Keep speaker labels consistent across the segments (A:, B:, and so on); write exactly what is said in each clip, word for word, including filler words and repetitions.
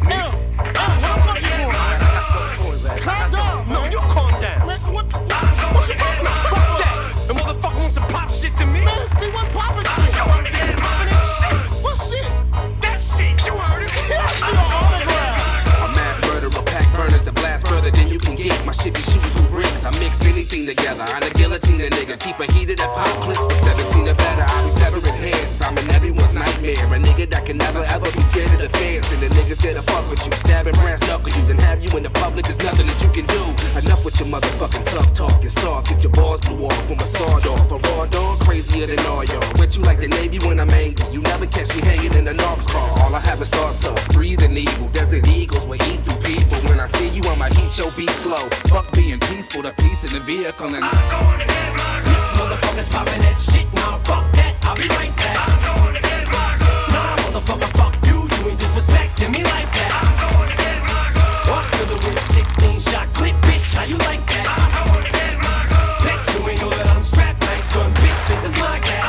A: Me?
B: L, L, what the fuck you doing?
A: I got something for his ass.
B: Calm down,
A: No,
B: man.
A: you calm down.
B: Man, what, what, what's your problem?
A: Fuck that. The motherfucker wants to pop shit to me.
B: Man, they wasn't popping shit.
A: Yo, he's popping that shit.
B: What shit?
A: That shit, you heard it.
B: Yeah, I see the autograph.
C: A mass murderer, pack burners that blast further than you can get. My shit be shooting through bricks. I mix anything together. I'm a guillotine a nigga. Keep a heated at pop clips for seventeen or better. I be severing heads. I'm in everyone's nightmare. A nigga that can never ever be scared of the fans. And the niggas there to fuck with you. Stabbing brass knuckle you. Then have you in the public. There's nothing that you can do. Enough with your motherfucking tough talk. You're soft. Get your balls blew off from a sawed off. A raw dog crazier than all y'all. Wet you like the Navy when I'm angry. You never catch me hanging in the Knox car. All I have is thoughts of breathing evil. Desert eagles will eat through people. When I see you, I'ma heat your beat slow. Fuck being peaceful, the peace in the vehicle and
A: I'm going to get rock. This motherfucker's popping that shit. Now fuck that. I'll be right back. I'm going to get rock. Nah, motherfucker, fuck you. You ain't disrespecting me like that. I'm going to get rock. Walk to the whip, sixteen shot clip, bitch. How you like that? I'm going to get rock. Bet you ain't know that I'm strapped. Nice gun, bitch. This is my cat.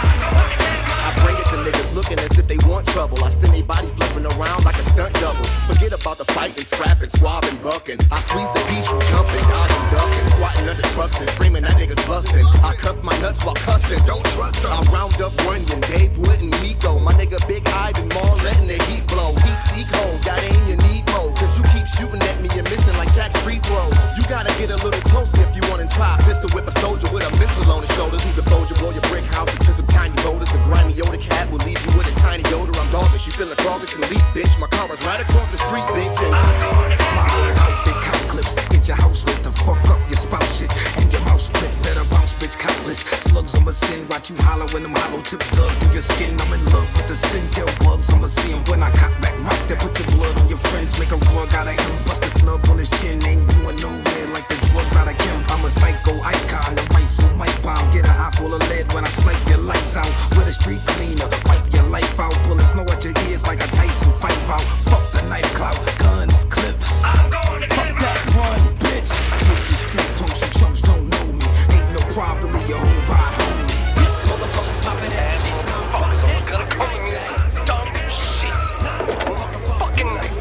D: I bring it to niggas looking as if they want trouble. I send they body flipping around like a stunt double. Forget about the fighting, scrapping, squabbing, bucking. I squeeze the piece, you jumping, dodging, ducking, squatting under trucks and screaming that niggas busting. I cuff my nuts while cussing, don't trust them. I round up Runyon, Dave Wood and Nico. My nigga Big Ivan Mall letting the heat blow. Heat seek holes, got aim you need more. Cause you keep shooting at me and missing like Shaq's free throws. You gotta get a little closer if you wanna try. Pistol whip a soldier with a missile on his shoulders. Who can fold you, blow your brick house into some tiny boulders. A grimy Yoda cat will leave you with a tiny odor. I'm doggish, you feeling froggish and leap, bitch. My car is right across the street, bitch. And
E: my whole outfit count clips. Get your house lit to fuck up your spouse shit. And your mouth split, better bounce, bitch, countless. Slugs on my sin, watch you holler when them hollow tips dug through your skin. I'm in love with the sin, tail bugs. I'ma see him when I cock back, rock that, put your blood on your friends. Make a roar, got a him, bust a snub on his chin. Ain't going nowhere like the drugs out of him. I'm a psycho icon, the rifle mic bomb. Get an eye full of lead when I snipe your lights out. With a street cleaner, wipe your life out. Bullets know what your ears like a Tyson fight bout. Fuck the knife clout, guns, clips.
A: I'm going to
E: Fuck
A: get
E: that
A: rock.
E: run, bitch. Hit the street punks, you chumps don't know me. Ain't no problem to leave your whole body homie.
A: This motherfucker's popping that shit. Motherfuckers always gonna come at me with some dumb shit. Fucking night.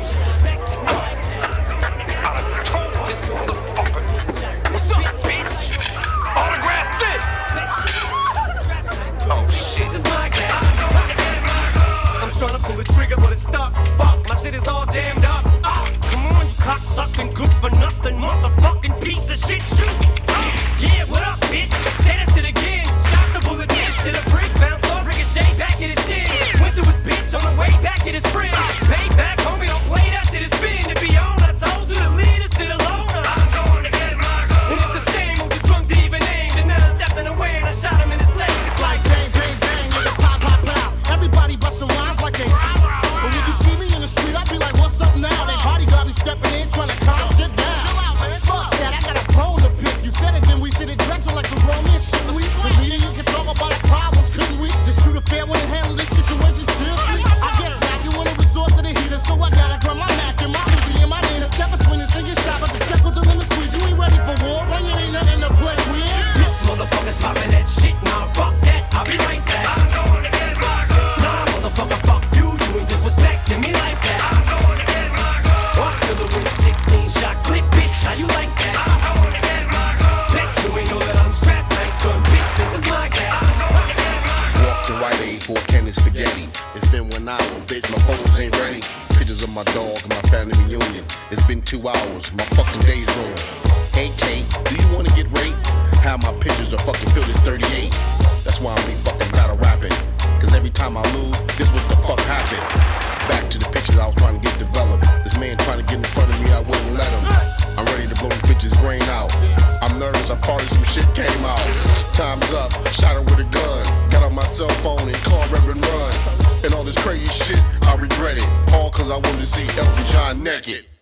A: I done told this motherfucker. What's up, bitch? Autograph this. Oh shit. This is my cat. I'm trying to pull the trigger, but it's stuck. Fuck, my shit is all jammed up. Ah, come on, you cocksucking, good for nothing, motherfucking piece of shit. Shoot. Ah, yeah, what up, bitch? Say that shit again. Shot the bullet, this to the brick, bounced off, ricochet back at his shit. Went through his bitch on the way back at his friend. Payback, homie, don't play that shit. It's been to be on. I told you to leave this shit alone. I'm going to get my goal. And it's a shame who was drunk to even aim. And now I stepped in the way and I shot him in his leg. It's like
B: Bang, bang, bang, nigga, pop, pop, pow. Everybody bustin' lines like they. But when you see me in the street, I be like, what's up now? They bodyguard be stepping in, trying to calm shit down. Chill out, man. Fuck that, I got a bone to pick. You said it, then we should address it like some grown men, shouldn't we? But me and you can talk about our problems, couldn't we? Just shoot a fair one and handle this situation seriously. I guess now you wanna resort to the heater, so I gotta grab my Mac and my Uzi and my name. Step between us and get shot, but the check with the limit squeeze. You ain't ready for war, when you ain't nothing to play with.
A: this motherfucker's popping that shit. Now fuck that, I'll be right back. I'm going to get rock. Nah, motherfucker, fuck you. You ain't disrespecting me like that. I'm going to get rock. Walk to the whip, sixteen shot clip, bitch. How you like that? I'm going to get rock. Bet you ain't know that I'm strapped. Nice gun, bitch. This is my cat. I'm going to get rock.
F: Walked to Rite Aid for a can of spaghetti. It's been one hour, bitch, my photos ain't ready. Pictures of my dog and my family reunion. It's been two hours, my fucking day's ruined. Hey K, do you wanna get raped? How my pictures are fucking filled at thirty-eight. That's why I'm be fucking battle rapping. Cause every time I lose, this what the fuck happened. Back to the pictures I was trying to get developed. This man trying to get in front of me, I wouldn't let him. I'm ready to blow this bitch's brain out. I'm nervous, I farted, some shit came out. Time's up, shot her with a gun. Got on my cell phone and called Reverend Run. And all this crazy shit, I regret it. All cause I wanted to see Elton John naked.